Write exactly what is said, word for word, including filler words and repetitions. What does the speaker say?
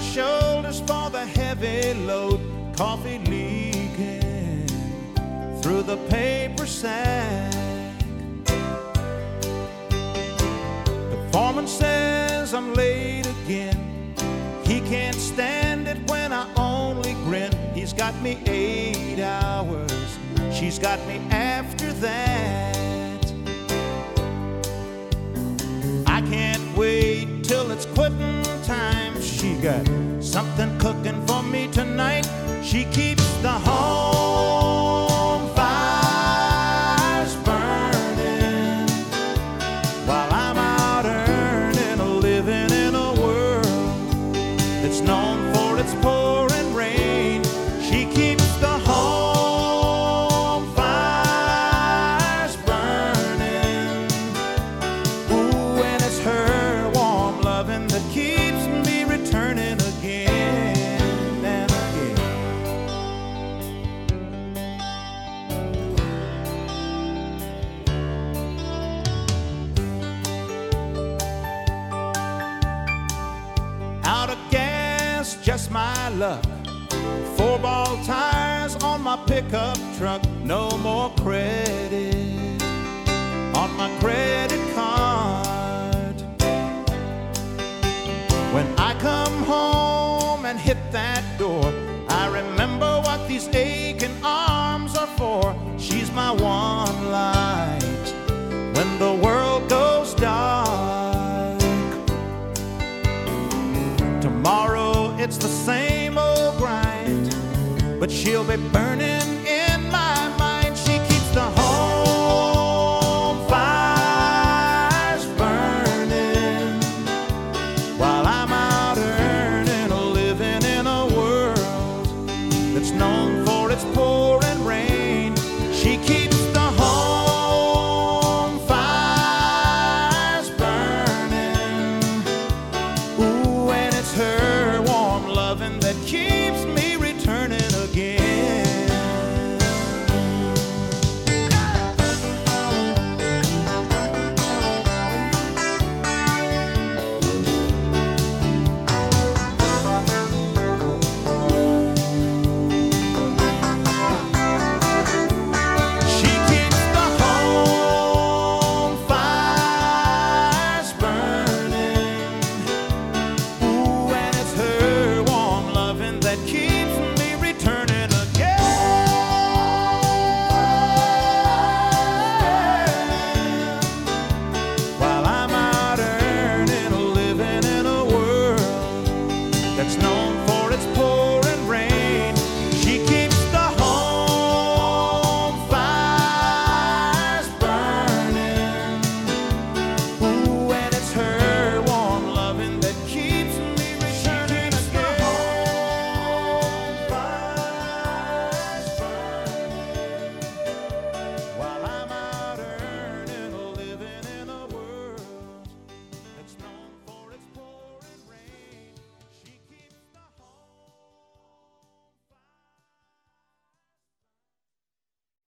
shoulders for the heavy load, coffee leaking through the paper sack. The foreman says I'm late again. He can't stand it when I only grin. He's got me eight hours, she's got me after that. I can't wait till it's quitting time. She got something cooking for me tonight. She keeps the home fires burning while I'm out earning a living in a world that's known for its pouring rain. She keeps the home fires burning. Ooh, and it's her warm loving that keeps me returning again and again. Out of gas, just my luck. Four ball tires on my pickup truck. No more credit on my credit card. When I come home and hit that door, I remember what these aching arms are for. She's my one light when the world goes dark. Tomorrow it's the same old grind, but she'll be burning